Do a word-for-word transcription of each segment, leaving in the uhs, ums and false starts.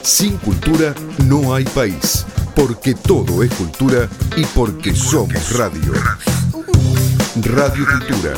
Sin cultura no hay país, porque todo es cultura y porque somos radio. Radio Cultura.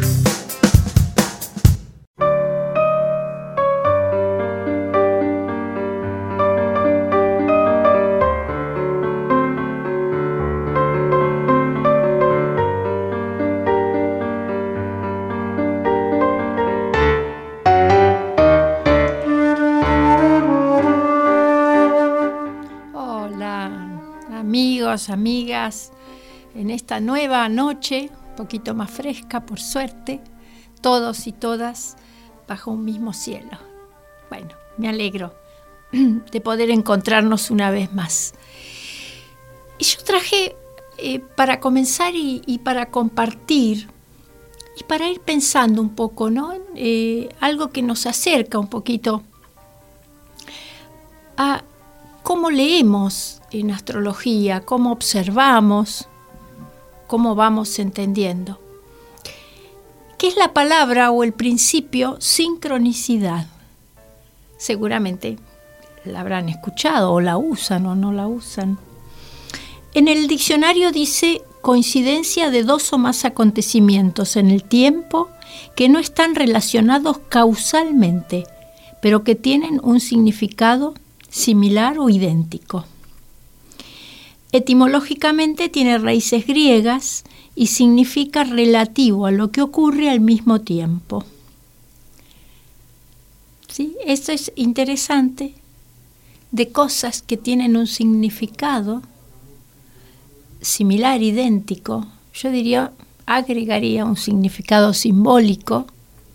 Amigas, en esta nueva noche, un poquito más fresca por suerte, todos y todas bajo un mismo cielo. Bueno, me alegro de poder encontrarnos una vez más. Y yo traje eh, para comenzar y, y para compartir y para ir pensando un poco, ¿no? Eh, algo que nos acerca un poquito a cómo leemos en astrología, cómo observamos, cómo vamos entendiendo. ¿Qué es la palabra o el principio sincronicidad? Seguramente la habrán escuchado o la usan o no la usan. En el diccionario dice coincidencia de dos o más acontecimientos en el tiempo que no están relacionados causalmente, pero que tienen un significado similar o idéntico. Etimológicamente tiene raíces griegas y significa relativo a lo que ocurre al mismo tiempo. ¿Sí? Esto es interesante, de cosas que tienen un significado similar, idéntico. Yo diría, agregaría un significado simbólico,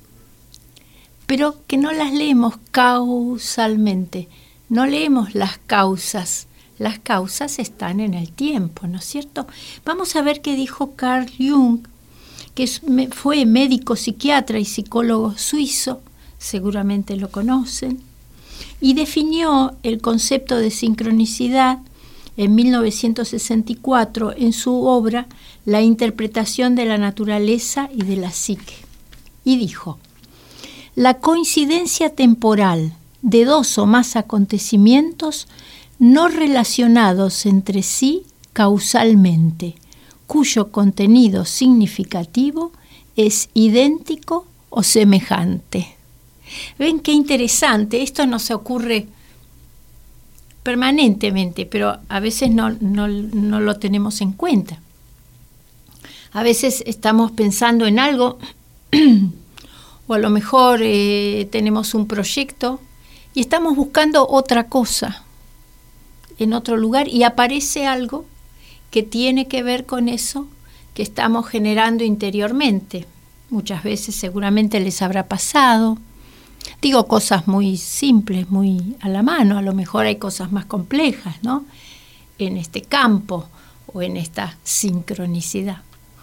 pero que no las leemos causalmente, no leemos las causas. Las causas están en el tiempo, ¿no es cierto? Vamos a ver qué dijo Carl Jung, que fue médico, psiquiatra y psicólogo suizo, seguramente lo conocen, y definió el concepto de sincronicidad en mil novecientos sesenta y cuatro en su obra La interpretación de la naturaleza y de la psique. Y dijo, la coincidencia temporal de dos o más acontecimientos no relacionados entre sí causalmente, cuyo contenido significativo es idéntico o semejante. ¿Ven qué interesante? Esto no se ocurre permanentemente, pero a veces no, no, no lo tenemos en cuenta. A veces estamos pensando en algo o a lo mejor eh, tenemos un proyecto y estamos buscando otra cosa en otro lugar y aparece algo que tiene que ver con eso que estamos generando interiormente. Muchas veces seguramente les habrá pasado. Digo cosas muy simples, muy a la mano, a lo mejor hay cosas más complejas, ¿no? En este campo o en esta sincronicidad.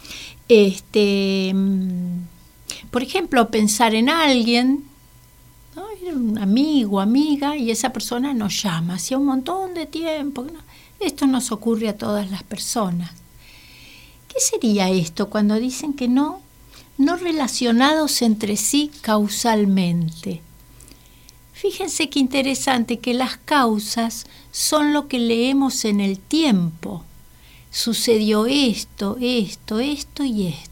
Este, por ejemplo, pensar en alguien, ¿no? Un amigo, amiga, y esa persona nos llama hacía un montón de tiempo. ¿No? Esto nos ocurre a todas las personas. ¿Qué sería esto cuando dicen que no, no relacionados entre sí causalmente? Fíjense qué interesante que las causas son lo que leemos en el tiempo. Sucedió esto, esto, esto y esto.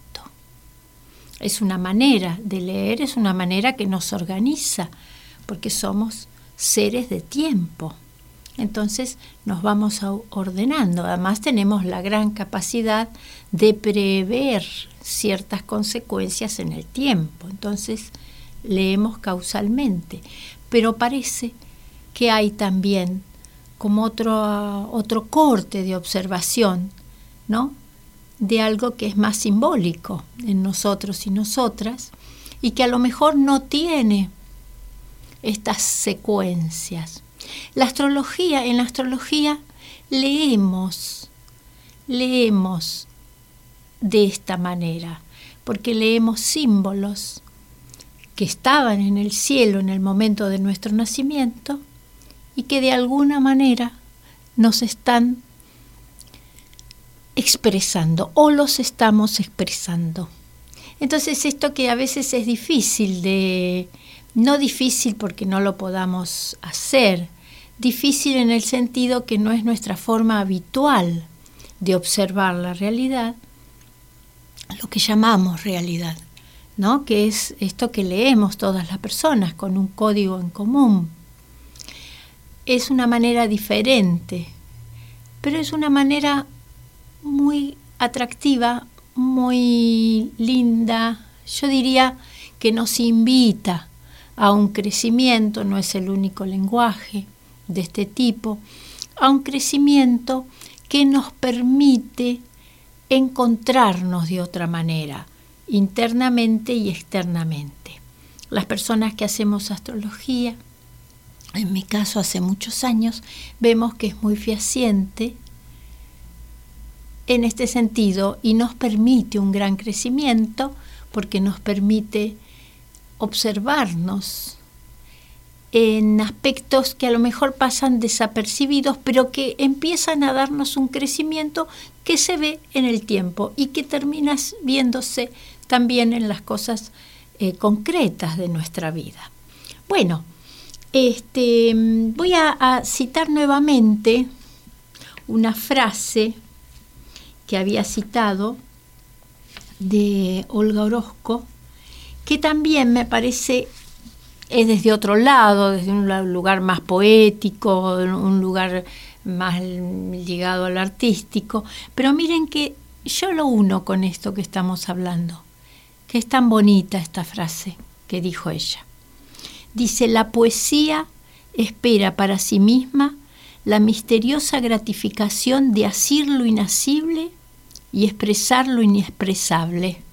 Es una manera de leer, es una manera que nos organiza, porque somos seres de tiempo. Entonces nos vamos ordenando. Además tenemos la gran capacidad de prever ciertas consecuencias en el tiempo. Entonces leemos causalmente. Pero parece que hay también como otro, otro corte de observación, ¿no? De algo que es más simbólico en nosotros y nosotras y que a lo mejor no tiene estas secuencias. La astrología, en la astrología leemos, leemos de esta manera, porque leemos símbolos que estaban en el cielo en el momento de nuestro nacimiento y que de alguna manera nos están expresando o los estamos expresando. Entonces esto que a veces es difícil de, no difícil porque no lo podamos hacer, difícil en el sentido que no es nuestra forma habitual de observar la realidad, lo que llamamos realidad, ¿no? Que es esto que leemos todas las personas con un código en común. Es una manera diferente, pero es una manera muy atractiva, muy linda. Yo diría que nos invita a un crecimiento, no es el único lenguaje de este tipo, a un crecimiento que nos permite encontrarnos de otra manera, internamente y externamente. Las personas que hacemos astrología, en mi caso hace muchos años, vemos que es muy fehaciente en este sentido y nos permite un gran crecimiento porque nos permite observarnos en aspectos que a lo mejor pasan desapercibidos, pero que empiezan a darnos un crecimiento que se ve en el tiempo y que termina viéndose también en las cosas eh, concretas de nuestra vida. Bueno, este, voy a, a citar nuevamente una frase que había citado de Olga Orozco, que también me parece es desde otro lado, desde un lugar más poético, un lugar más ligado al artístico, pero miren que yo lo uno con esto que estamos hablando, que es tan bonita esta frase que dijo ella. Dice: la poesía espera para sí misma la misteriosa gratificación de asir lo inasible y expresar lo inexpresable.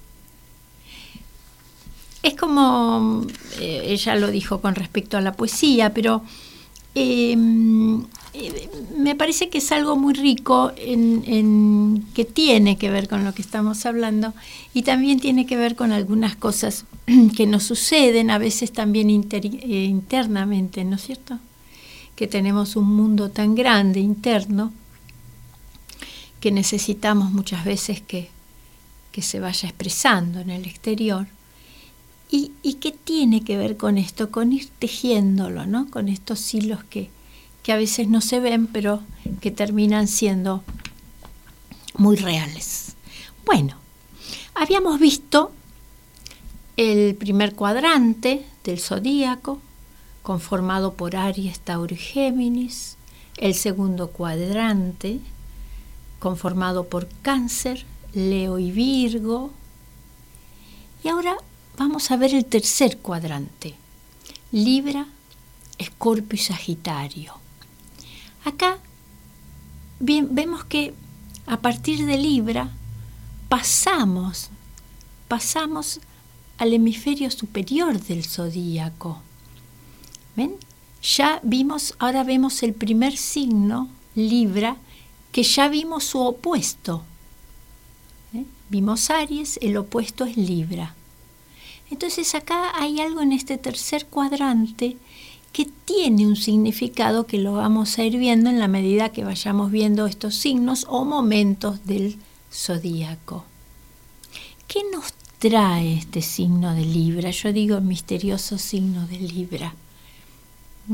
Es como, eh, ella lo dijo con respecto a la poesía, pero eh, eh, me parece que es algo muy rico en, en, que tiene que ver con lo que estamos hablando y también tiene que ver con algunas cosas que nos suceden, a veces también inter, eh, internamente, ¿no es cierto? Que tenemos un mundo tan grande interno que necesitamos muchas veces que, que se vaya expresando en el exterior. ¿Y, y qué tiene que ver con esto? Con ir tejiéndolo, ¿no? Con estos hilos que, que a veces no se ven, pero que terminan siendo muy reales. Bueno, habíamos visto el primer cuadrante del zodíaco, conformado por Aries, Tauro y Géminis. El segundo cuadrante, conformado por Cáncer, Leo y Virgo. Y ahora vamos a ver el tercer cuadrante, Libra, Escorpio y Sagitario. Acá bien, vemos que a partir de Libra pasamos, pasamos al hemisferio superior del zodíaco. ¿Ven? Ya vimos, ahora vemos el primer signo, Libra, que ya vimos su opuesto. ¿Eh? Vimos Aries, el opuesto es Libra. Entonces acá hay algo en este tercer cuadrante que tiene un significado que lo vamos a ir viendo en la medida que vayamos viendo estos signos o momentos del zodíaco. ¿Qué nos trae este signo de Libra? Yo digo el misterioso signo de Libra. ¿Mm?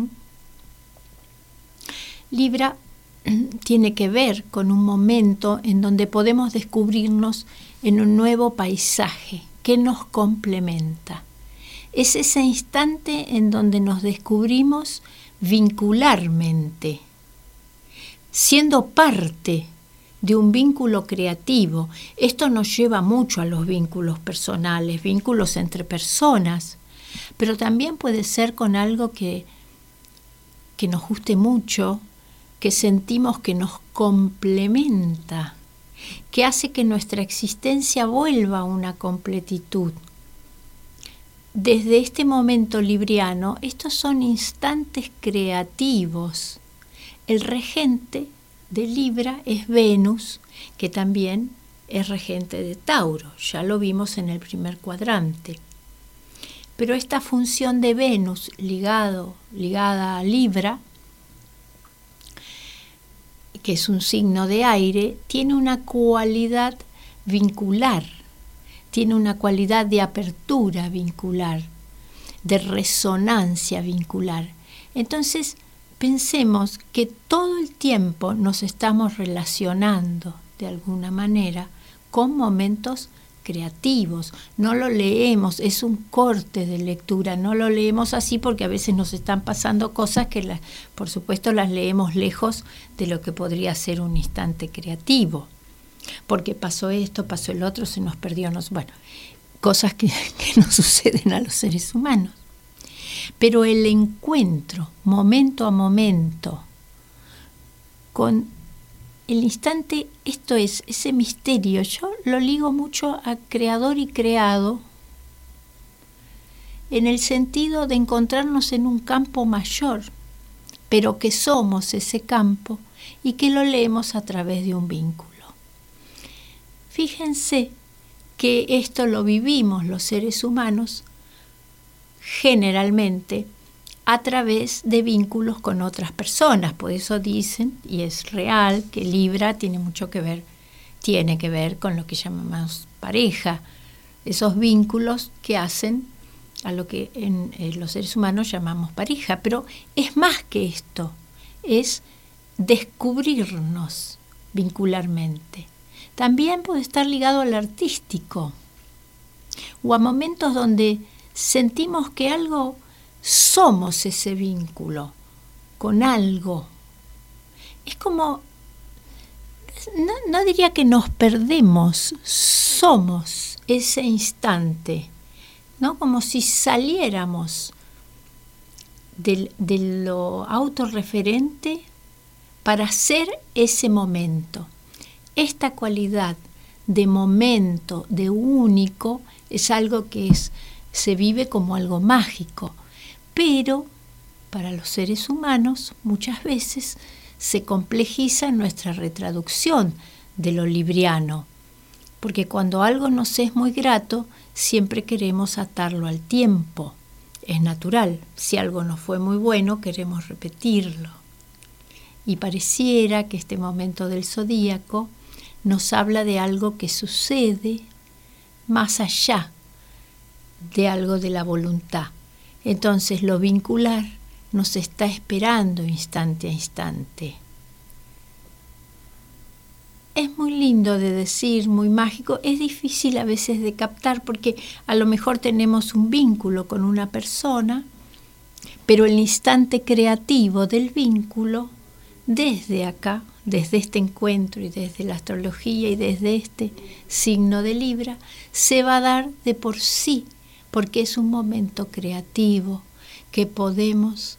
Libra tiene que ver con un momento en donde podemos descubrirnos en un nuevo paisaje que nos complementa. Es ese instante en donde nos descubrimos vincularmente, siendo parte de un vínculo creativo. Esto nos lleva mucho a los vínculos personales, vínculos entre personas, pero también puede ser con algo que, que nos guste mucho, que sentimos que nos complementa, que hace que nuestra existencia vuelva a una completitud. Desde este momento libriano, estos son instantes creativos. El regente de Libra es Venus, que también es regente de Tauro, ya lo vimos en el primer cuadrante. Pero esta función de Venus ligado, ligada a Libra, que es un signo de aire, tiene una cualidad vincular, tiene una cualidad de apertura vincular, de resonancia vincular. Entonces pensemos que todo el tiempo nos estamos relacionando de alguna manera con momentos creativos. No lo leemos, es un corte de lectura, no lo leemos así porque a veces nos están pasando cosas que la, por supuesto las leemos lejos de lo que podría ser un instante creativo. Porque pasó esto, pasó el otro, se nos perdió, nos, bueno, cosas que, que nos suceden a los seres humanos. Pero el encuentro, momento a momento, con el instante, esto es, ese misterio, yo lo ligo mucho a creador y creado, en el sentido de encontrarnos en un campo mayor, pero que somos ese campo y que lo leemos a través de un vínculo. Fíjense que esto lo vivimos los seres humanos generalmente a través de vínculos con otras personas. Por eso dicen, y es real, que Libra tiene mucho que ver, tiene que ver con lo que llamamos pareja, esos vínculos que hacen a lo que en, en los seres humanos llamamos pareja. Pero es más que esto, es descubrirnos vincularmente. También puede estar ligado al artístico, o a momentos donde sentimos que algo, somos ese vínculo con algo. Es como, no, no diría que nos perdemos, somos ese instante, ¿no? Como si saliéramos de, de lo autorreferente para ser ese momento. Esta cualidad de momento, de único, es algo que es, se vive como algo mágico. Pero para los seres humanos muchas veces se complejiza nuestra retraducción de lo libriano, porque cuando algo nos es muy grato, siempre queremos atarlo al tiempo. Es natural, si algo nos fue muy bueno, queremos repetirlo. Y pareciera que este momento del zodíaco nos habla de algo que sucede más allá de algo de la voluntad. Entonces lo vincular nos está esperando instante a instante. Es muy lindo de decir, muy mágico, es difícil a veces de captar porque a lo mejor tenemos un vínculo con una persona, pero el instante creativo del vínculo, desde acá, desde este encuentro y desde la astrología y desde este signo de Libra, se va a dar de por sí, porque es un momento creativo que podemos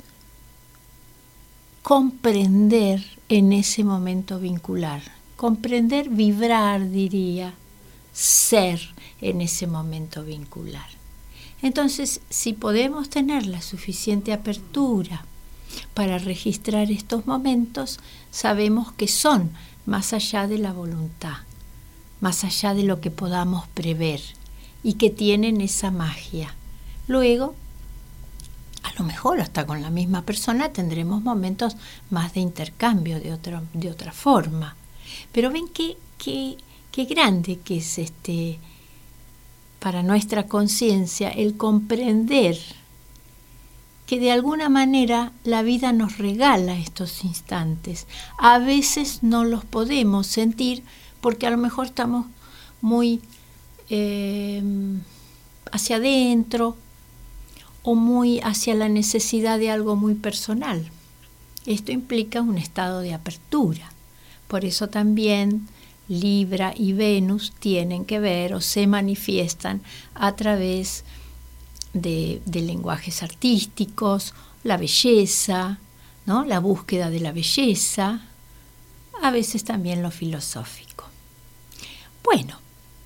comprender en ese momento vincular. Comprender, vibrar, diría, ser en ese momento vincular. Entonces, si podemos tener la suficiente apertura para registrar estos momentos, sabemos que son más allá de la voluntad, más allá de lo que podamos prever, y que tienen esa magia. Luego, a lo mejor hasta con la misma persona tendremos momentos más de intercambio de otra, de otra forma. Pero ven qué, qué, qué grande que es este, para nuestra conciencia, el comprender que de alguna manera la vida nos regala estos instantes. A veces no los podemos sentir porque a lo mejor estamos muy Eh, hacia adentro o muy hacia la necesidad de algo muy personal. Esto implica un estado de apertura. Por eso también Libra y Venus tienen que ver o se manifiestan a través de, de lenguajes artísticos, la belleza, ¿no? La búsqueda de la belleza, a veces también lo filosófico. Bueno,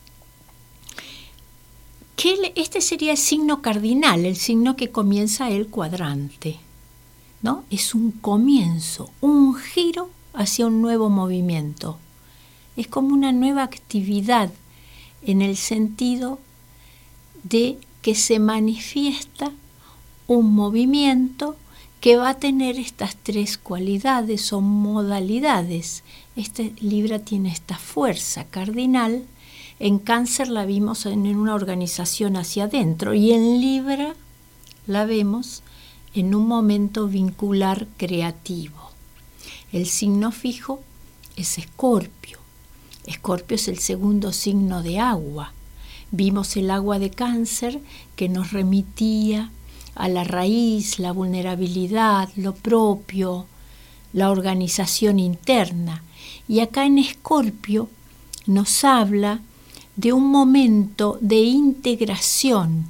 este sería el signo cardinal, el signo que comienza el cuadrante, ¿no? Es un comienzo, un giro hacia un nuevo movimiento. Es como una nueva actividad en el sentido de que se manifiesta un movimiento que va a tener estas tres cualidades o modalidades. Este Libra tiene esta fuerza cardinal. En Cáncer la vimos en una organización hacia adentro y en Libra la vemos en un momento vincular creativo. El signo fijo es Escorpio. Escorpio es el segundo signo de agua. Vimos el agua de Cáncer que nos remitía a la raíz, la vulnerabilidad, lo propio, la organización interna. Y acá en Escorpio nos habla de un momento de integración,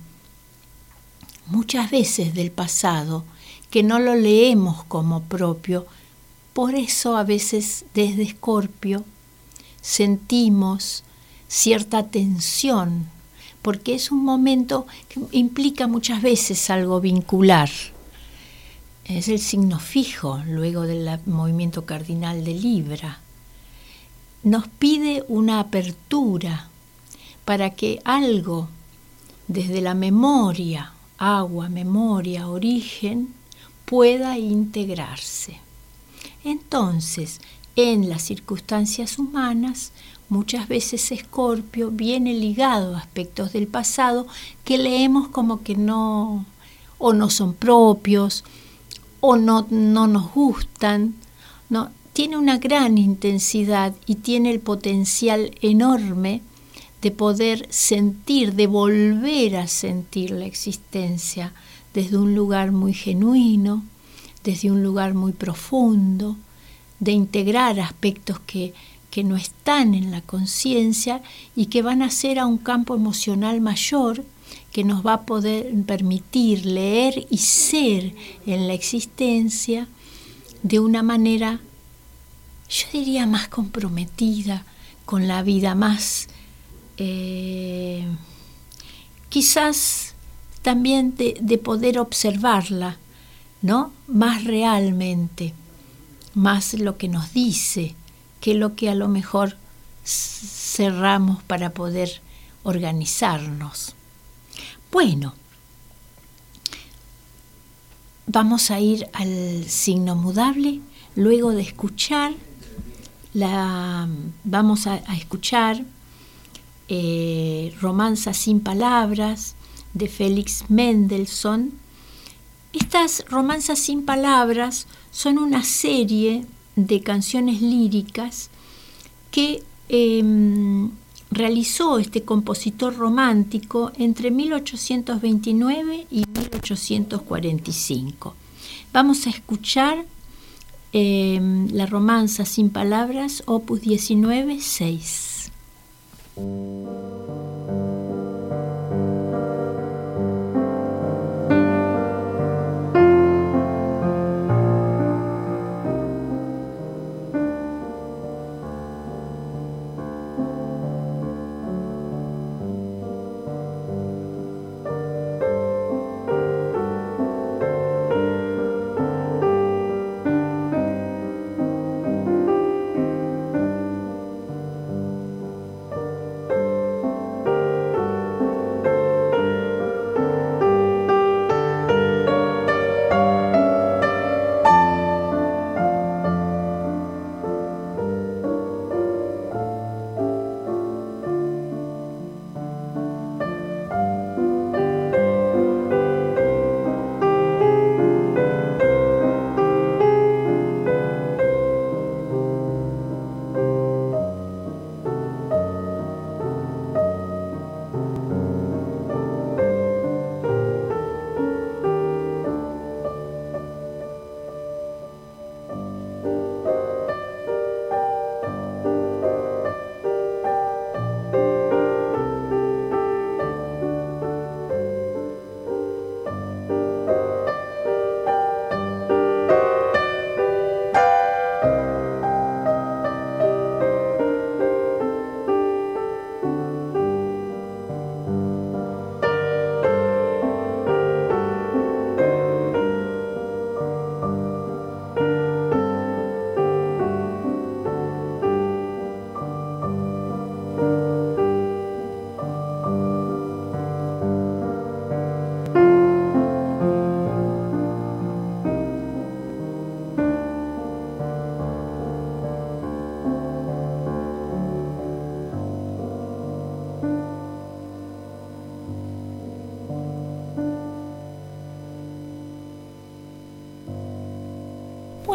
muchas veces del pasado, que no lo leemos como propio. Por eso a veces desde Escorpio sentimos cierta tensión, porque es un momento que implica muchas veces algo vincular. Es el signo fijo, luego del movimiento cardinal de Libra. Nos pide una apertura para que algo desde la memoria, agua, memoria, origen, pueda integrarse. Entonces, en las circunstancias humanas, muchas veces Escorpio viene ligado a aspectos del pasado que leemos como que no, o no son propios, o no, no nos gustan. No, tiene una gran intensidad y tiene el potencial enorme de poder sentir, de volver a sentir la existencia desde un lugar muy genuino, desde un lugar muy profundo, de integrar aspectos que, que no están en la conciencia y que van a ser a un campo emocional mayor que nos va a poder permitir leer y ser en la existencia de una manera, yo diría, más comprometida con la vida, más eh, quizás también de, de poder observarla, ¿no? Más realmente, más lo que nos dice que lo que a lo mejor cerramos para poder organizarnos. Bueno, vamos a ir al signo mudable. Luego de escuchar, la, vamos a, a escuchar eh, Romanza sin palabras de Félix Mendelssohn. Estas romanzas sin palabras son una serie de canciones líricas que eh, realizó este compositor romántico entre mil ochocientos veintinueve y mil ochocientos cuarenta y cinco. Vamos a escuchar eh, la romanza sin palabras, opus diecinueve, seis.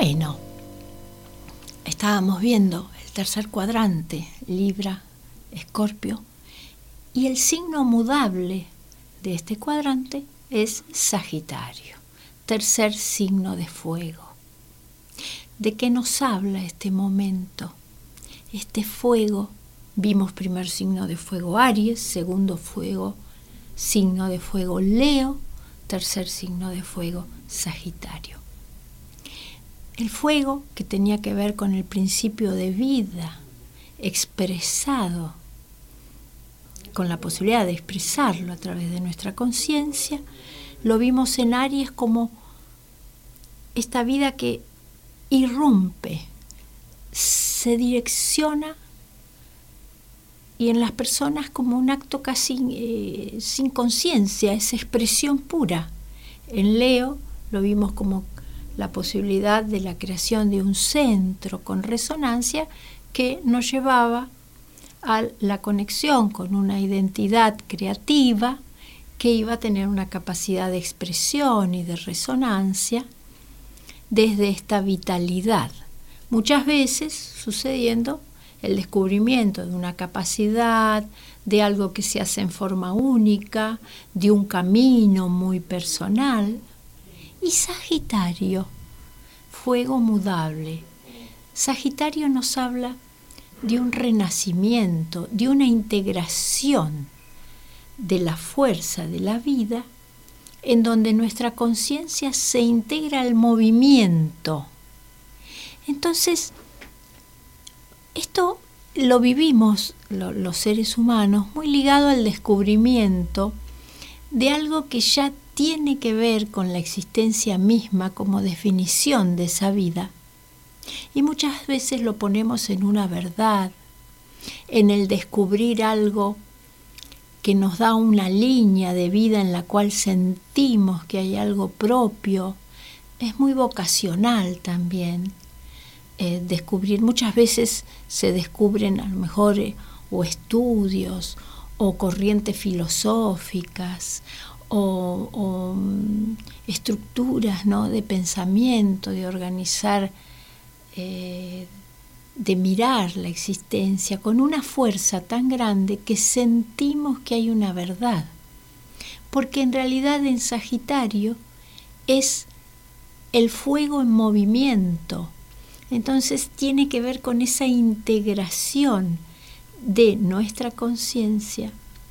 Bueno, estábamos viendo el tercer cuadrante, Libra, Escorpio, y el signo mudable de este cuadrante es Sagitario, tercer signo de fuego. ¿De qué nos habla este momento? Este fuego, vimos primer signo de fuego Aries, segundo fuego, signo de fuego Leo, tercer signo de fuego Sagitario. El fuego, que tenía que ver con el principio de vida expresado, con la posibilidad de expresarlo a través de nuestra conciencia, lo vimos en Aries como esta vida que irrumpe, se direcciona, y en las personas como un acto casi eh, sin conciencia, es expresión pura. En Leo lo vimos como la posibilidad de la creación de un centro con resonancia que nos llevaba a la conexión con una identidad creativa que iba a tener una capacidad de expresión y de resonancia desde esta vitalidad. Muchas veces sucediendo el descubrimiento de una capacidad, de algo que se hace en forma única, de un camino muy personal. Y Sagitario, fuego mudable. Sagitario nos habla de un renacimiento, de una integración de la fuerza de la vida, en donde nuestra conciencia se integra al movimiento. Entonces, esto lo vivimos lo, los seres humanos muy ligado al descubrimiento de algo que ya tiene que ver con la existencia misma como definición de esa vida. Y muchas veces lo ponemos en una verdad, en el descubrir algo que nos da una línea de vida en la cual sentimos que hay algo propio. Es muy vocacional también. Eh, descubrir, muchas veces se descubren a lo mejor eh, o estudios o corrientes filosóficas o, o um, estructuras, ¿no?, de pensamiento, de organizar, eh, de mirar la existencia con una fuerza tan grande que sentimos que hay una verdad, porque en realidad en Sagitario es el fuego en movimiento. Entonces tiene que ver con esa integración de nuestra conciencia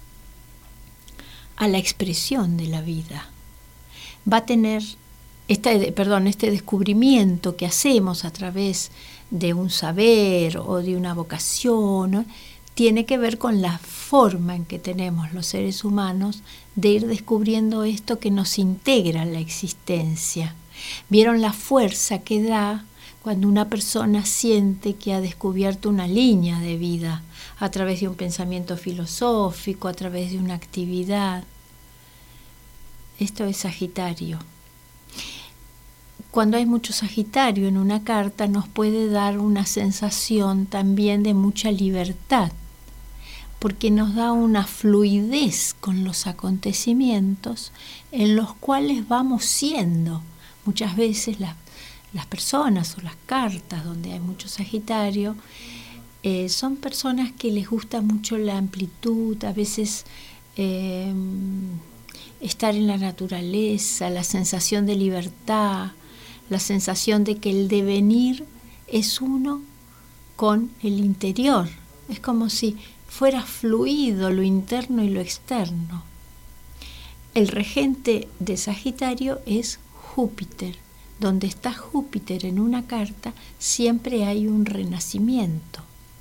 a la expresión de la vida. Va a tener este, perdón, este descubrimiento que hacemos a través de un saber o de una vocación, ¿no?, tiene que ver con la forma en que tenemos los seres humanos de ir descubriendo esto que nos integra a la existencia. ¿Vieron la fuerza que da cuando una persona siente que ha descubierto una línea de vida a través de un pensamiento filosófico, a través de una actividad? Esto es Sagitario. Cuando hay mucho Sagitario en una carta nos puede dar una sensación también de mucha libertad, porque nos da una fluidez con los acontecimientos en los cuales vamos siendo. Muchas veces las Las personas o las cartas donde hay mucho Sagitario eh, son personas que les gusta mucho la amplitud, a veces eh, estar en la naturaleza, la sensación de libertad, la sensación de que el devenir es uno con el interior. Es como si fuera fluido lo interno y lo externo. El regente de Sagitario es Júpiter. Donde está Júpiter en una carta, siempre hay un renacimiento.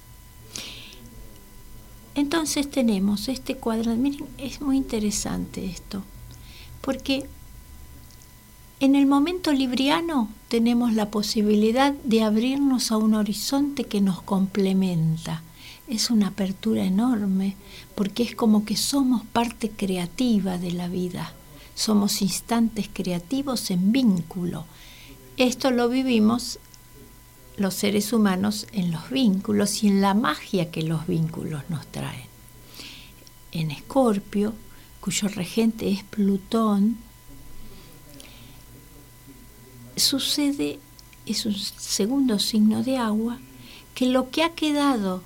Entonces tenemos este cuadrante. Miren, es muy interesante esto, porque en el momento libriano tenemos la posibilidad de abrirnos a un horizonte que nos complementa. Es una apertura enorme, porque es como que somos parte creativa de la vida. Somos instantes creativos en vínculo. Esto lo vivimos los seres humanos en los vínculos y en la magia que los vínculos nos traen. En Escorpio, cuyo regente es Plutón, sucede es un segundo signo de agua, que lo que ha quedado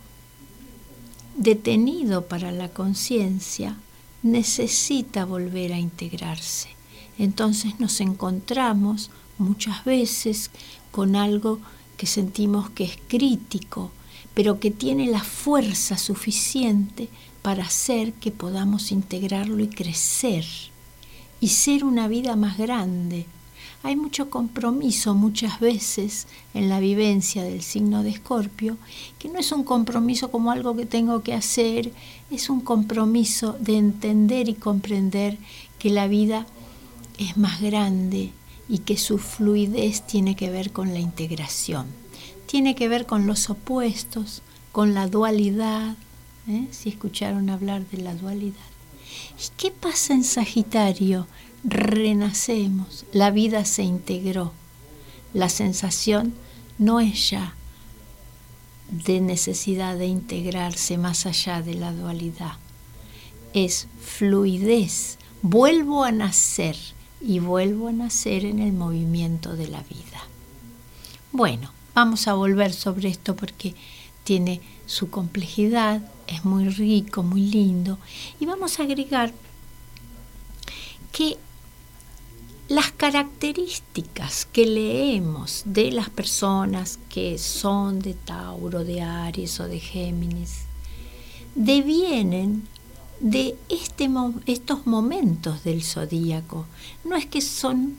detenido para la conciencia necesita volver a integrarse. Entonces nos encontramos muchas veces con algo que sentimos que es crítico, pero que tiene la fuerza suficiente para hacer que podamos integrarlo y crecer y ser una vida más grande. Hay mucho compromiso muchas veces en la vivencia del signo de Escorpio, que no es un compromiso como algo que tengo que hacer, es un compromiso de entender y comprender que la vida es más grande y que su fluidez tiene que ver con la integración, tiene que ver con los opuestos, con la dualidad, ¿eh? Si escucharon hablar de la dualidad. ¿Y qué pasa en Sagitario? Renacemos, la vida se integró. La sensación no es ya de necesidad de integrarse más allá de la dualidad, es fluidez. Vuelvo a nacer y vuelvo a nacer en el movimiento de la vida. Bueno, vamos a volver sobre esto porque tiene su complejidad, es muy rico, muy lindo, y vamos a agregar que las características que leemos de las personas que son de Tauro, de Aries o de Géminis devienen de este, estos momentos del zodíaco. No es que son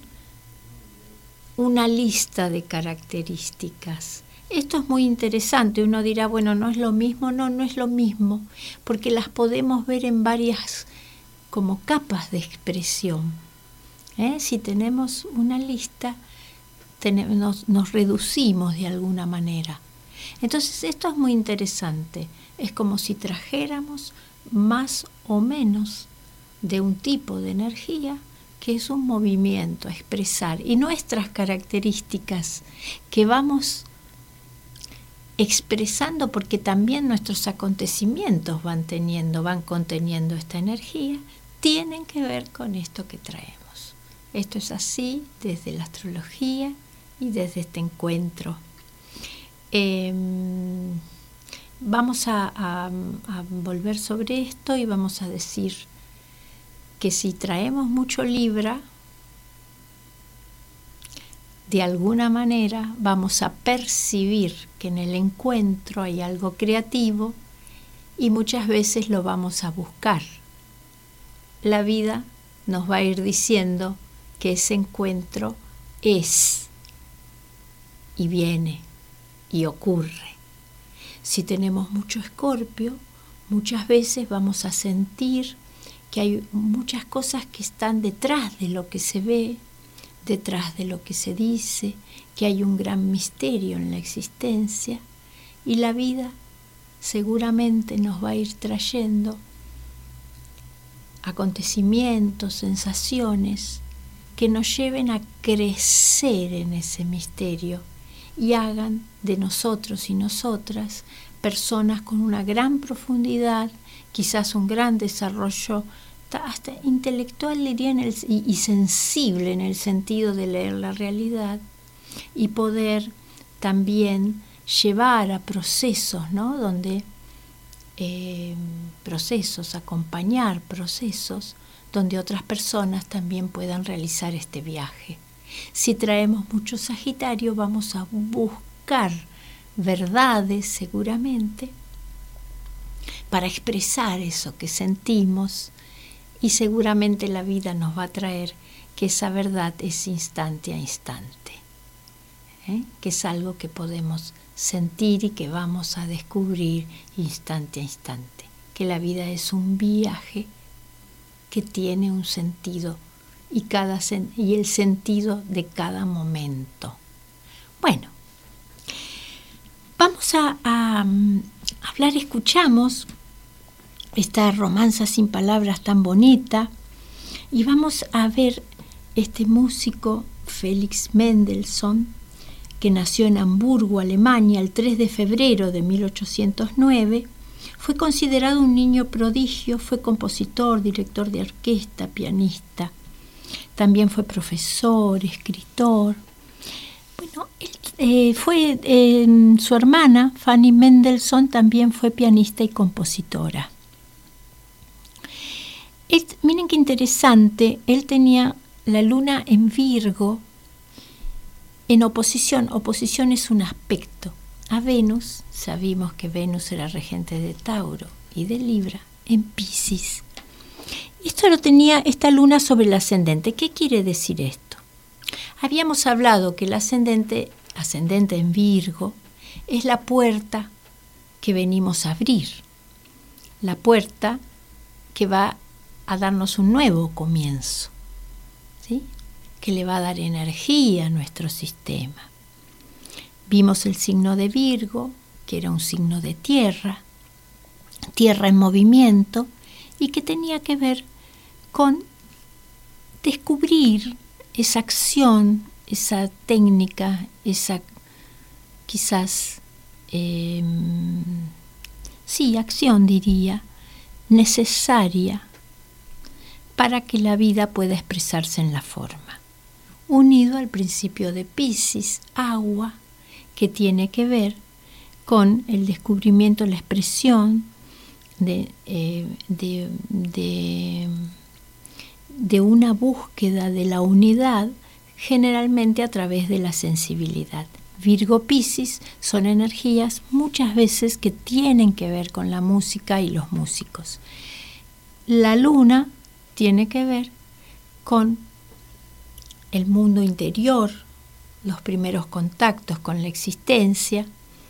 una lista de características. Esto es muy interesante. Uno dirá, bueno, no es lo mismo. No, no es lo mismo, porque las podemos ver en varias como capas de expresión. ¿Eh? Si tenemos una lista, tenemos, nos, nos reducimos de alguna manera. Entonces esto es muy interesante. Es como si trajéramos más o menos de un tipo de energía que es un movimiento a expresar, y nuestras características que vamos expresando porque también nuestros acontecimientos van teniendo, van conteniendo esta energía, tienen que ver con esto que traemos. Esto es así desde la astrología y desde este encuentro. Eh, vamos a, a, a volver sobre esto y vamos a decir que si traemos mucho Libra, de alguna manera vamos a percibir que en el encuentro hay algo creativo y muchas veces lo vamos a buscar. La vida nos va a ir diciendo que ese encuentro es y viene y ocurre. Si tenemos mucho Escorpio, muchas veces vamos a sentir que hay muchas cosas que están detrás de lo que se ve, detrás de lo que se dice, que hay un gran misterio en la existencia, y la vida seguramente nos va a ir trayendo acontecimientos, sensaciones que nos lleven a crecer en ese misterio y hagan de nosotros y nosotras personas con una gran profundidad, quizás un gran desarrollo hasta intelectual, diría, en el, y, y sensible en el sentido de leer la realidad y poder también llevar a procesos, ¿no? Donde eh, procesos, acompañar procesos donde otras personas también puedan realizar este viaje. Si traemos mucho Sagitario, vamos a buscar verdades seguramente para expresar eso que sentimos, y seguramente la vida nos va a traer que esa verdad es instante a instante, ¿eh? Que es algo que podemos sentir y que vamos a descubrir instante a instante, que la vida es un viaje que tiene un sentido y, cada sen- y el sentido de cada momento. Bueno, vamos a, a, a hablar, escuchamos esta romanza sin palabras tan bonita y vamos a ver este músico Felix Mendelssohn, que nació en Hamburgo, Alemania, el tres de febrero de mil ochocientos nueve. Fue considerado un niño prodigio, fue compositor, director de orquesta, pianista. También fue profesor, escritor. Bueno, él, eh, fue eh, su hermana, Fanny Mendelssohn, también fue pianista y compositora. Es, miren qué interesante, él tenía la luna en Virgo en oposición. Oposición es un aspecto a Venus. Sabimos que Venus era regente de Tauro y de Libra, en Piscis. Esto lo tenía esta luna sobre el ascendente. ¿Qué quiere decir esto? Habíamos hablado que el ascendente, ascendente en Virgo, es la puerta que venimos a abrir, la puerta que va a darnos un nuevo comienzo, ¿sí? Que le va a dar energía a nuestro sistema. Vimos el signo de Virgo, que era un signo de tierra, tierra en movimiento, y que tenía que ver con descubrir esa acción, esa técnica, esa quizás, eh, sí, acción diría, necesaria para que la vida pueda expresarse en la forma. Unido al principio de Piscis, agua, que tiene que ver con el descubrimiento, la expresión de, eh, de, de, de una búsqueda de la unidad, generalmente a través de la sensibilidad. Virgo, Piscis son energías muchas veces que tienen que ver con la música y los músicos. La luna tiene que ver con el mundo interior, los primeros contactos con la existencia.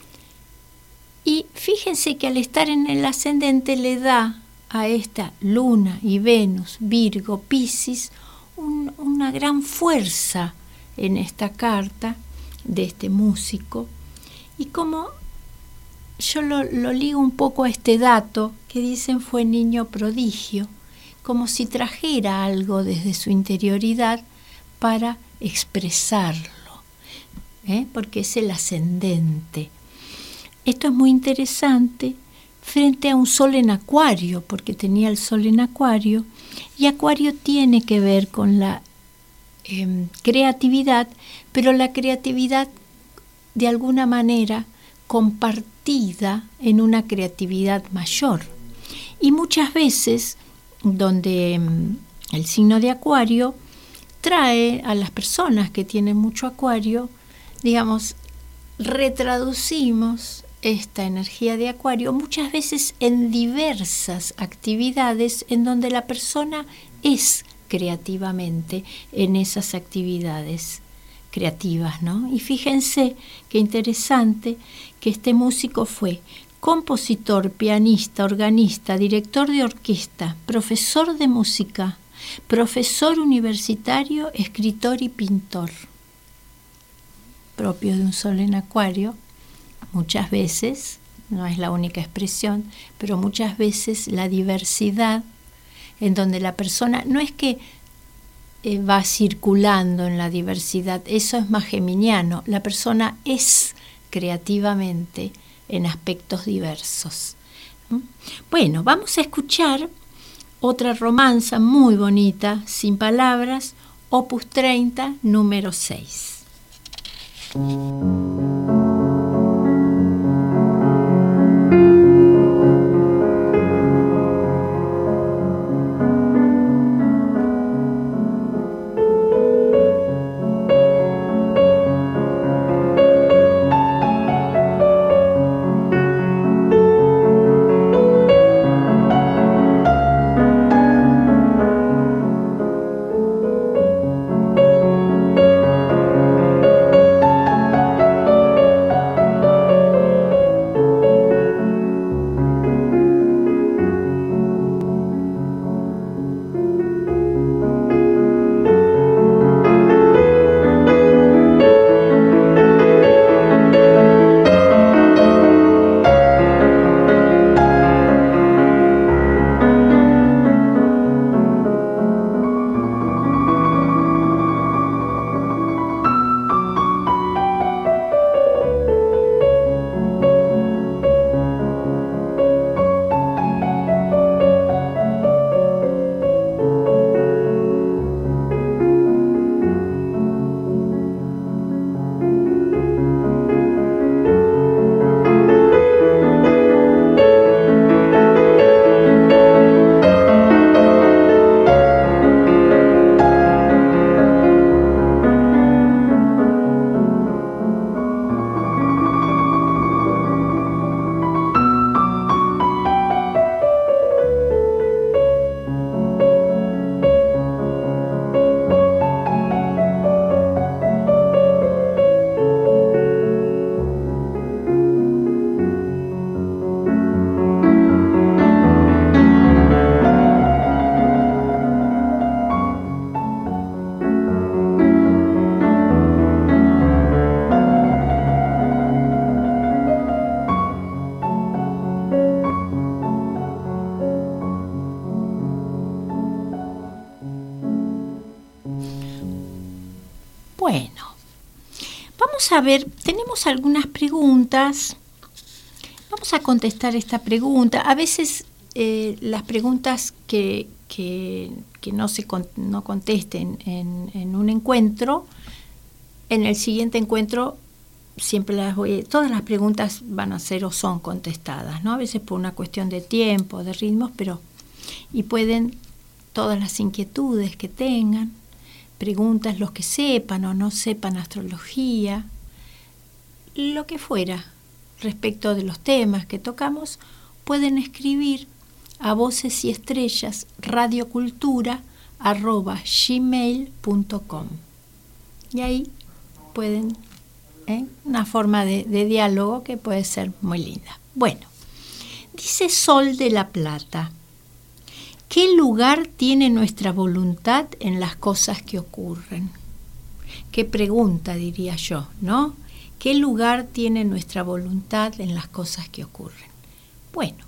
Y fíjense que al estar en el ascendente le da a esta luna y Venus, Virgo, Piscis, un, una gran fuerza en esta carta de este músico. Y como yo lo, lo ligo un poco a este dato que dicen fue niño prodigio, como si trajera algo desde su interioridad para expresarlo, ¿eh? Porque es el ascendente. Esto es muy interesante frente a un sol en Acuario, porque tenía el sol en Acuario, y Acuario tiene que ver con la eh, creatividad, pero la creatividad de alguna manera compartida en una creatividad mayor. Y muchas veces donde eh, el signo de Acuario trae a las personas que tienen mucho Acuario, digamos, retraducimos esta energía de Acuario muchas veces en diversas actividades en donde la persona es creativamente en esas actividades creativas, ¿no? Y fíjense qué interesante que este músico fue compositor, pianista, organista, director de orquesta, profesor de música, profesor universitario, escritor y pintor. Propio de un sol en Acuario, muchas veces, no es la única expresión, pero muchas veces la diversidad, en donde la persona no es que eh, va circulando en la diversidad, eso es más geminiano, la persona es creativamente en aspectos diversos. ¿Mm? Bueno, vamos a escuchar otra romanza muy bonita, sin palabras, opus treinta, número seis. vamos a ver, tenemos algunas preguntas. Vamos a contestar esta pregunta. A veces eh, las preguntas que, que, que no se con, no contesten en, en un encuentro, en el siguiente encuentro siempre las voy, todas las preguntas van a ser o son contestadas, ¿no? A veces por una cuestión de tiempo, de ritmos, pero y pueden todas las inquietudes que tengan, preguntas, los que sepan o no sepan astrología, lo que fuera respecto de los temas que tocamos, pueden escribir a voces y estrellas radiocultura arroba gmail punto com y ahí pueden, ¿eh? una forma de, de diálogo que puede ser muy linda. Bueno, dice Sol de la Plata: ¿qué lugar tiene nuestra voluntad en las cosas que ocurren? Qué pregunta, diría yo, ¿no? ¿Qué lugar tiene nuestra voluntad en las cosas que ocurren? Bueno,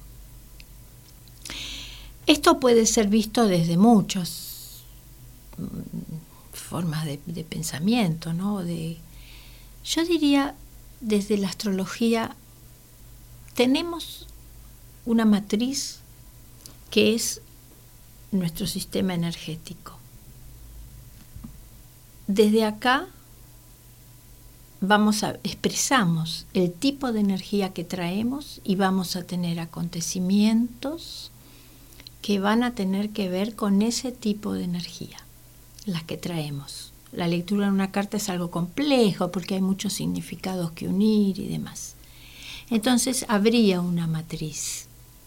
esto puede ser visto desde muchas formas de, de pensamiento, ¿no? De, yo diría, desde la astrología, tenemos una matriz que es nuestro sistema energético. Desde acá vamos a expresamos el tipo de energía que traemos y vamos a tener acontecimientos que van a tener que ver con ese tipo de energía, las que traemos. La lectura de una carta es algo complejo porque hay muchos significados que unir y demás. Entonces habría una matriz.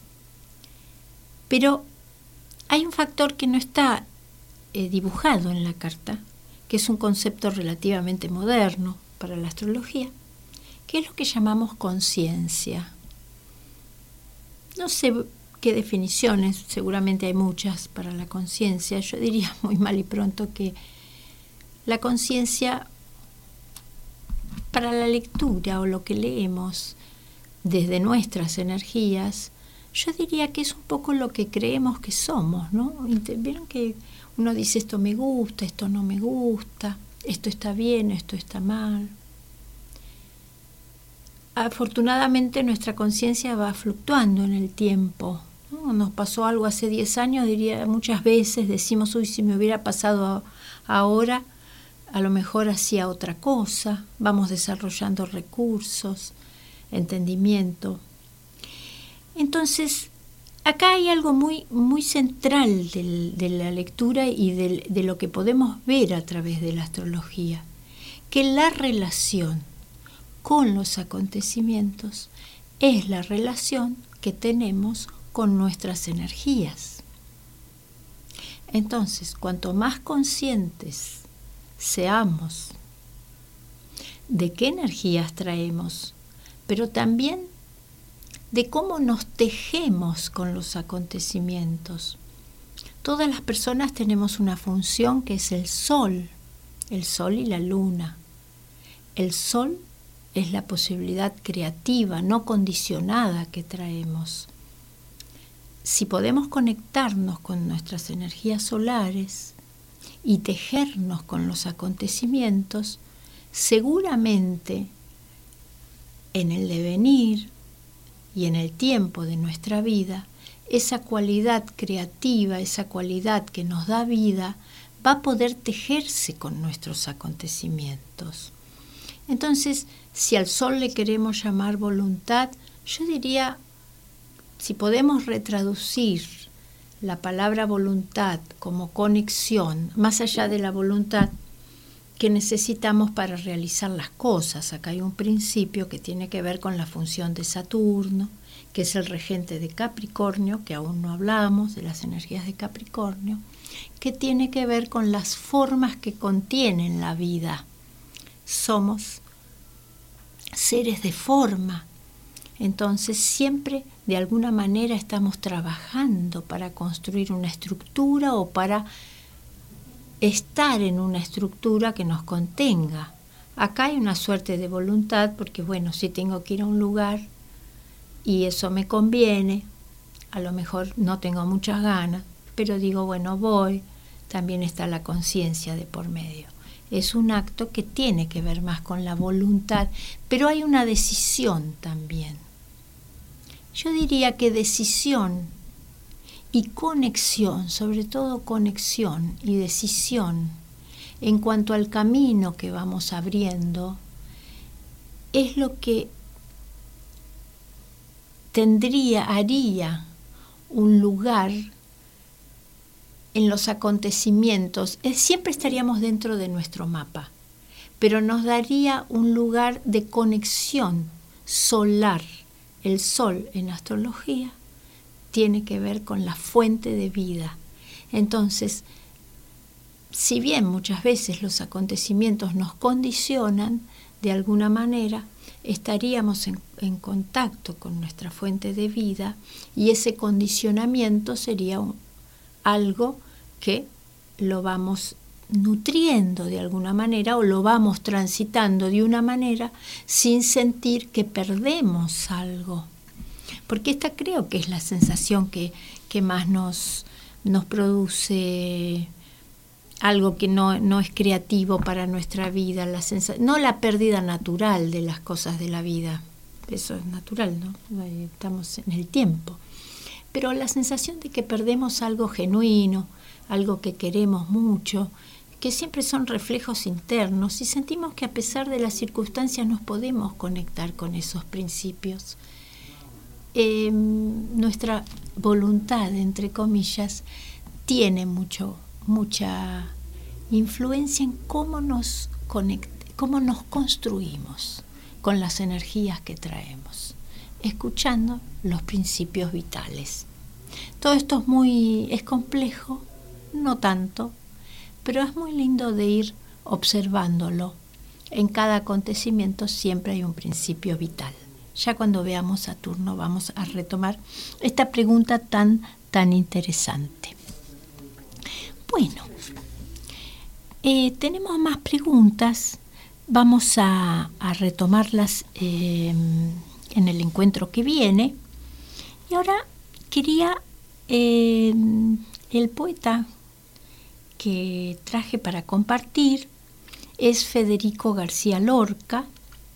Pero hay un factor que no está eh, dibujado en la carta, que es un concepto relativamente moderno para la astrología, que es lo que llamamos conciencia. No sé qué definiciones, seguramente hay muchas para la conciencia. Yo diría muy mal y pronto que la conciencia para la lectura o lo que leemos desde nuestras energías, yo diría que es un poco lo que creemos que somos, ¿no? Vieron que uno dice esto me gusta, esto no me gusta, esto está bien, esto está mal. Afortunadamente nuestra conciencia va fluctuando en el tiempo, ¿no? Nos pasó algo hace diez años, diría, muchas veces decimos, uy, si me hubiera pasado ahora, a lo mejor hacía otra cosa. Vamos desarrollando recursos, entendimiento. Entonces, acá hay algo muy, muy central del, de la lectura y del, de lo que podemos ver a través de la astrología, que la relación con los acontecimientos es la relación que tenemos con nuestras energías. Entonces, cuanto más conscientes seamos de qué energías traemos, pero también de cómo nos tejemos con los acontecimientos. Todas las personas tenemos una función que es el sol, el sol y la luna. El sol es la posibilidad creativa, no condicionada que traemos. Si podemos conectarnos con nuestras energías solares y tejernos con los acontecimientos, seguramente en el devenir y en el tiempo de nuestra vida, esa cualidad creativa, esa cualidad que nos da vida, va a poder tejerse con nuestros acontecimientos. Entonces, si al sol le queremos llamar voluntad, yo diría, si podemos retraducir la palabra voluntad como conexión, más allá de la voluntad que necesitamos para realizar las cosas. Acá hay un principio que tiene que ver con la función de Saturno, que es el regente de Capricornio, que aún no hablamos de las energías de Capricornio, que tiene que ver con las formas que contienen la vida. Somos seres de forma, entonces siempre de alguna manera estamos trabajando para construir una estructura o para estar en una estructura que nos contenga. Acá hay una suerte de voluntad porque, bueno, si tengo que ir a un lugar y eso me conviene, a lo mejor no tengo muchas ganas, pero digo, bueno, voy, también está la conciencia de por medio. es un acto que tiene que ver más con la voluntad, pero hay una decisión también. Yo diría que decisión y conexión, sobre todo conexión y decisión en cuanto al camino que vamos abriendo, es lo que tendría, haría un lugar en los acontecimientos. Eh, siempre estaríamos dentro de nuestro mapa, pero nos daría un lugar de conexión solar. El sol en astrología tiene que ver con la fuente de vida. Entonces, si bien muchas veces los acontecimientos nos condicionan, de alguna manera estaríamos en, en contacto con nuestra fuente de vida, y ese condicionamiento sería un, algo que lo vamos nutriendo de alguna manera o lo vamos transitando de una manera sin sentir que perdemos algo. Porque esta creo que es la sensación que, que más nos, nos produce algo que no, no es creativo para nuestra vida, la sensa- no la pérdida natural de las cosas de la vida, eso es natural, ¿no? Estamos en el tiempo, pero la sensación de que perdemos algo genuino, algo que queremos mucho, que siempre son reflejos internos, y sentimos que a pesar de las circunstancias nos podemos conectar con esos principios. Eh, nuestra voluntad, entre comillas, tiene mucho mucha influencia en cómo nos conect- cómo nos construimos con las energías que traemos, escuchando los principios vitales. Todo esto es muy es complejo, no tanto, pero es muy lindo de ir observándolo. En cada acontecimiento siempre hay un principio vital. Ya cuando veamos Saturno vamos a retomar esta pregunta tan, tan interesante. Bueno, eh, tenemos más preguntas, vamos a, a retomarlas eh, en el encuentro que viene. Y ahora quería, eh, el poeta que traje para compartir es Federico García Lorca,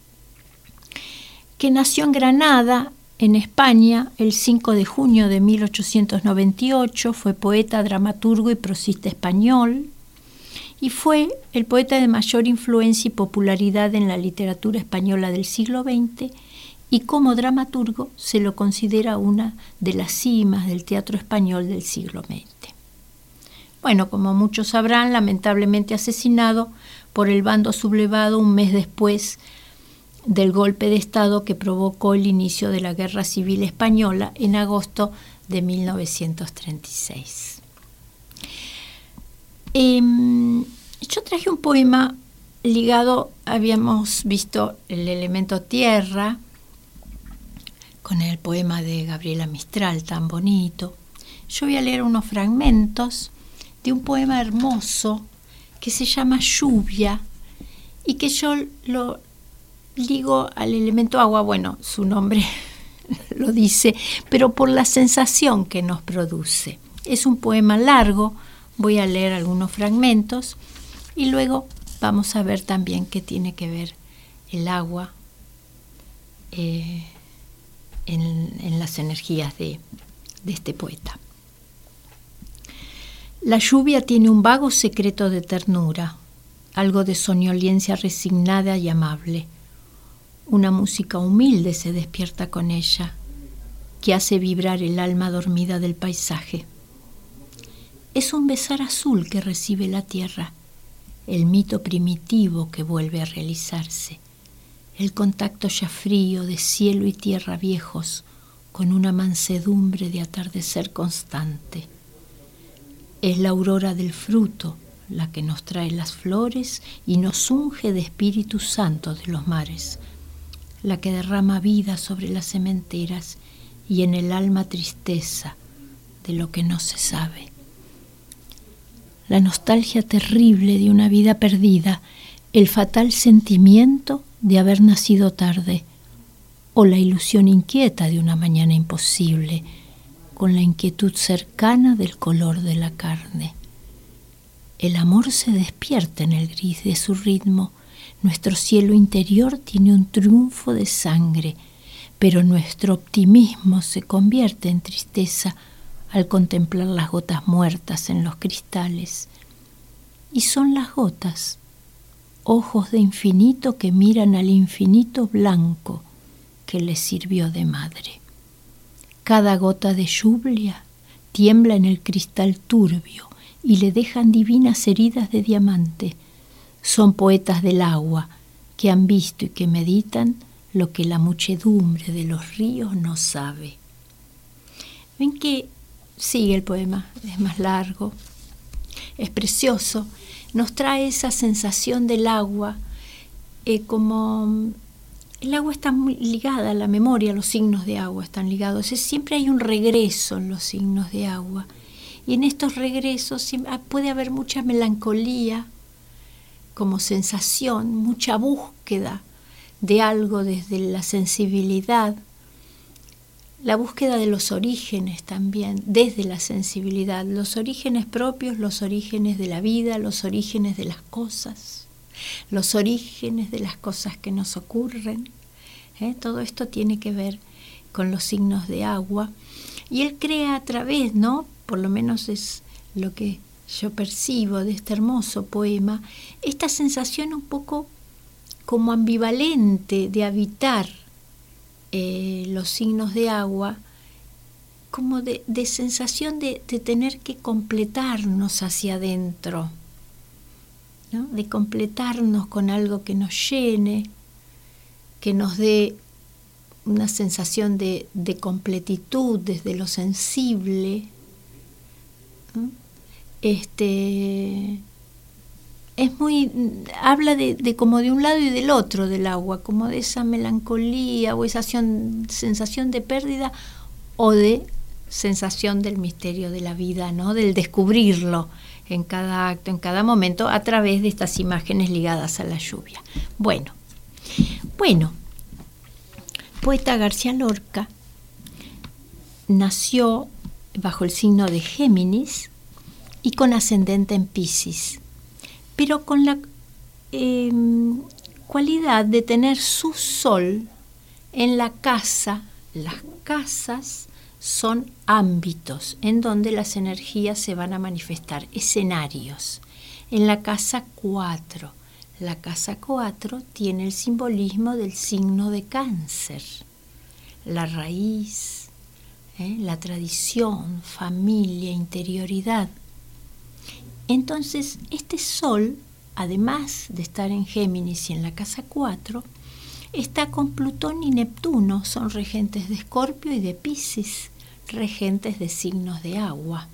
que nació en Granada, en España, el cinco de junio de mil ochocientos noventa y ocho, fue poeta, dramaturgo y prosista español, y fue el poeta de mayor influencia y popularidad en la literatura española del siglo veinte, y como dramaturgo se lo considera una de las cimas del teatro español del siglo veinte. Bueno, como muchos sabrán, lamentablemente asesinado por el bando sublevado un mes después del golpe de Estado que provocó el inicio de la Guerra Civil Española en agosto de mil novecientos treinta y seis. Eh, yo traje un poema ligado, habíamos visto el elemento tierra, con el poema de Gabriela Mistral, tan bonito. Yo voy a leer unos fragmentos de un poema hermoso que se llama Lluvia y que yo lo ligo al elemento agua. Bueno, su nombre lo dice, pero por la sensación que nos produce. Es un poema largo, voy a leer algunos fragmentos y luego vamos a ver también qué tiene que ver el agua eh, en, en las energías de, de este poeta. La lluvia tiene un vago secreto de ternura, algo de soñolencia resignada y amable. Una música humilde se despierta con ella, que hace vibrar el alma dormida del paisaje. Es un besar azul que recibe la tierra, el mito primitivo que vuelve a realizarse, el contacto ya frío de cielo y tierra viejos con una mansedumbre de atardecer constante. Es la aurora del fruto la que nos trae las flores y nos unge de Espíritu Santo de los mares, la que derrama vida sobre las sementeras y en el alma tristeza de lo que no se sabe. La nostalgia terrible de una vida perdida, el fatal sentimiento de haber nacido tarde, o la ilusión inquieta de una mañana imposible, con la inquietud cercana del color de la carne. El amor se despierta en el gris de su ritmo. Nuestro cielo interior tiene un triunfo de sangre, pero nuestro optimismo se convierte en tristeza al contemplar las gotas muertas en los cristales. Y son las gotas, ojos de infinito que miran al infinito blanco que les sirvió de madre. Cada gota de lluvia tiembla en el cristal turbio y le dejan divinas heridas de diamante. Son poetas del agua que han visto y que meditan lo que la muchedumbre de los ríos no sabe. Ven que sigue el poema, es más largo, es precioso, nos trae esa sensación del agua, eh, como el agua está muy ligada a la memoria, los signos de agua están ligados, es, siempre hay un regreso en los signos de agua, y en estos regresos puede haber mucha melancolía como sensación, mucha búsqueda de algo desde la sensibilidad, la búsqueda de los orígenes también, desde la sensibilidad, los orígenes propios, los orígenes de la vida, los orígenes de las cosas, los orígenes de las cosas que nos ocurren. ¿eh? Todo esto tiene que ver con los signos de agua. Y él crea a través, ¿no? Por lo menos es lo que yo percibo de este hermoso poema, esta sensación un poco como ambivalente de habitar eh, los signos de agua, como de, de sensación de, de tener que completarnos hacia adentro, ¿no? De completarnos con algo que nos llene, que nos dé una sensación de, de completitud desde lo sensible, ¿no? Este... Es muy, habla de, de como de un lado y del otro del agua, como de esa melancolía o esa sensación de pérdida o de sensación del misterio de la vida, ¿no? Del descubrirlo en cada acto, en cada momento, a través de estas imágenes ligadas a la lluvia. Bueno, bueno, poeta García Lorca nació bajo el signo de Géminis y con ascendente en Piscis, pero con la eh, cualidad de tener su sol en la casa. Las casas son ámbitos en donde las energías se van a manifestar, escenarios. En la casa cuatro, la casa cuatro tiene el simbolismo del signo de Cáncer, la raíz, ¿eh? la tradición, familia, interioridad. Entonces, este sol, además de estar en Géminis y en la casa cuatro, está con Plutón y Neptuno, son regentes de Escorpio y de Piscis, regentes de signos de agua.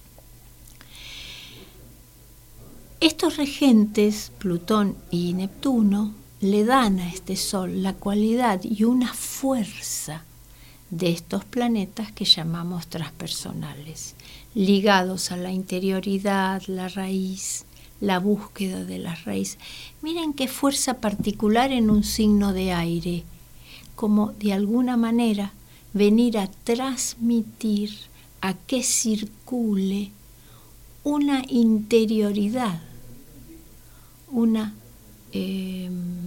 Estos regentes, Plutón y Neptuno, le dan a este sol la cualidad y una fuerza de estos planetas que llamamos transpersonales, ligados a la interioridad, la raíz, la búsqueda de la raíz. Miren qué fuerza particular en un signo de aire, como de alguna manera venir a transmitir, a que circule una interioridad, una, eh,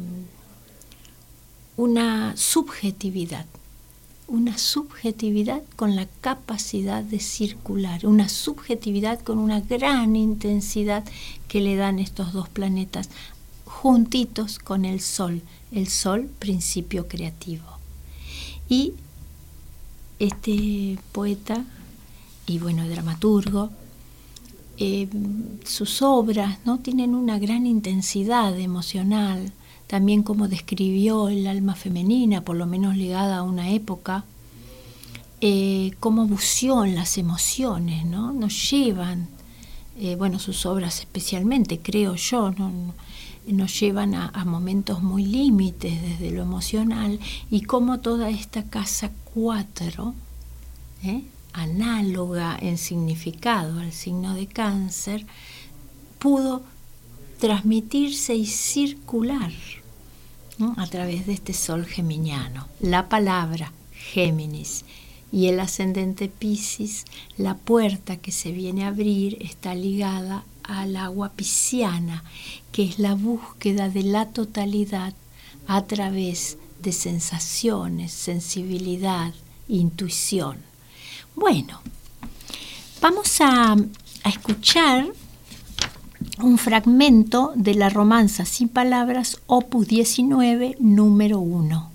una subjetividad. Una subjetividad con la capacidad de circular, una subjetividad con una gran intensidad que le dan estos dos planetas juntitos con el Sol, el Sol principio creativo. Y este poeta y bueno, dramaturgo, eh, sus obras, ¿no? tienen una gran intensidad emocional. También como describió el alma femenina, por lo menos ligada a una época, eh, cómo buceó en las emociones, ¿no? Nos llevan, eh, bueno, sus obras especialmente, creo yo, ¿no? nos llevan a, a momentos muy límites desde lo emocional, y cómo toda esta casa cuatro, ¿eh? análoga en significado al signo de Cáncer, pudo transmitirse y circular, ¿no? a través de este sol geminiano. La palabra Géminis y el ascendente Piscis, la puerta que se viene a abrir está ligada a la agua pisciana, que es la búsqueda de la totalidad a través de sensaciones, sensibilidad, intuición. Bueno, vamos a, a escuchar un fragmento de la romanza sin palabras, opus diecinueve, número uno.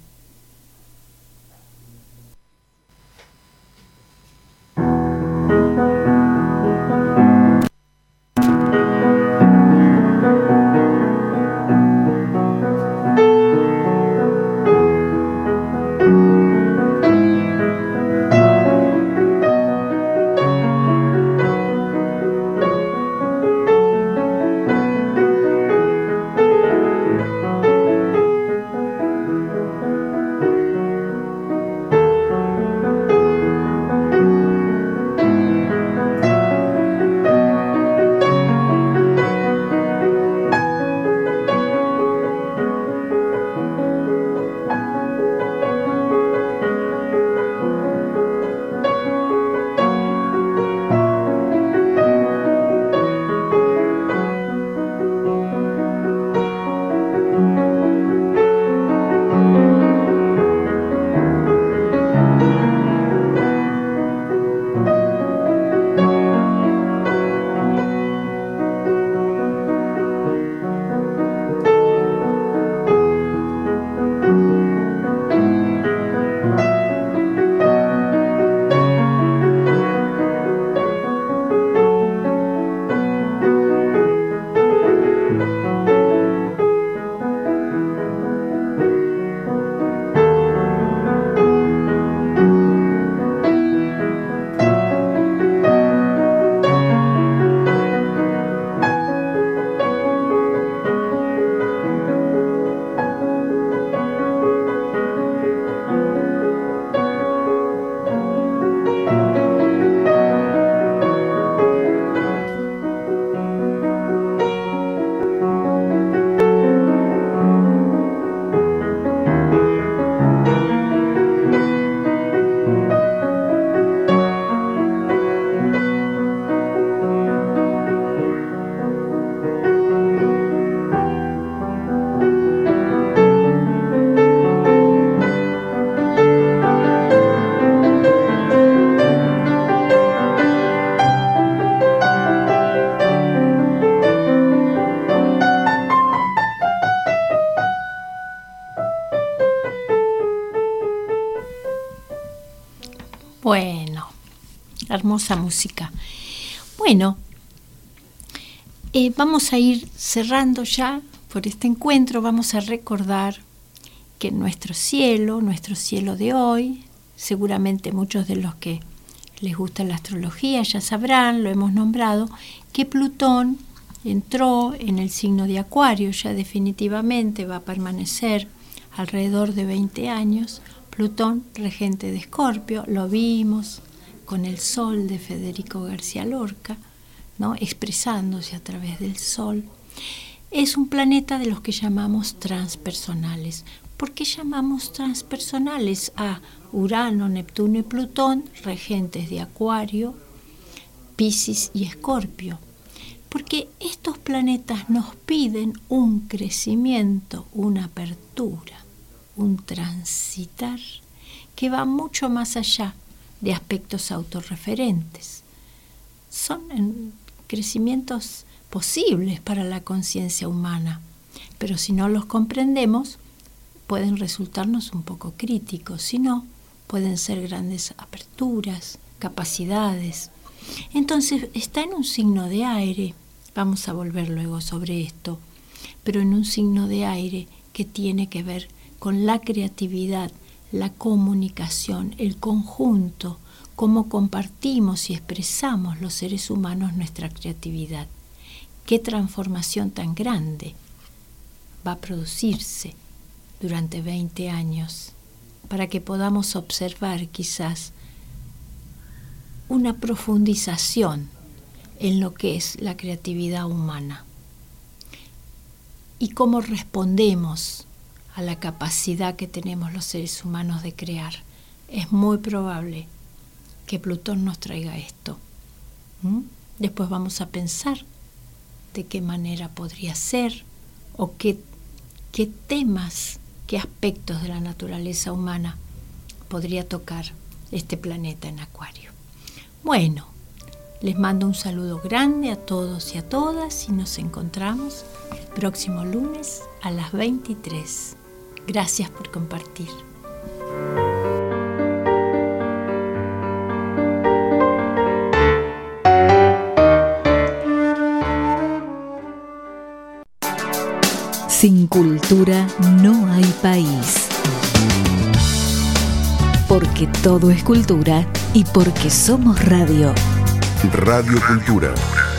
Bueno, hermosa música. Bueno, eh, vamos a ir cerrando ya por este encuentro. Vamos a recordar que nuestro cielo, nuestro cielo de hoy, seguramente muchos de los que les gusta la astrología ya sabrán, lo hemos nombrado, que Plutón entró en el signo de Acuario, ya definitivamente va a permanecer alrededor de veinte años. Plutón, regente de Escorpio, lo vimos con el Sol de Federico García Lorca, ¿no? Expresándose a través del Sol. Es un planeta de los que llamamos transpersonales. ¿Por qué llamamos transpersonales a Urano, Neptuno y Plutón, regentes de Acuario, Piscis y Escorpio? Porque estos planetas nos piden un crecimiento, una apertura, un transitar que va mucho más allá de aspectos autorreferentes. Son crecimientos posibles para la conciencia humana, pero si no los comprendemos, pueden resultarnos un poco críticos, si no, pueden ser grandes aperturas, capacidades. Entonces, está en un signo de aire, vamos a volver luego sobre esto, pero en un signo de aire que tiene que ver con la creatividad, la comunicación, el conjunto, cómo compartimos y expresamos los seres humanos nuestra creatividad. Qué transformación tan grande va a producirse durante veinte años para que podamos observar quizás una profundización en lo que es la creatividad humana y cómo respondemos a la capacidad que tenemos los seres humanos de crear. Es muy probable que Plutón nos traiga esto. ¿Mm? Después vamos a pensar de qué manera podría ser o qué, qué temas, qué aspectos de la naturaleza humana podría tocar este planeta en Acuario. Bueno, les mando un saludo grande a todos y a todas y nos encontramos el próximo lunes a las veintitrés. Gracias por compartir. Sin cultura no hay país. Porque todo es cultura y porque somos radio. Radio Cultura.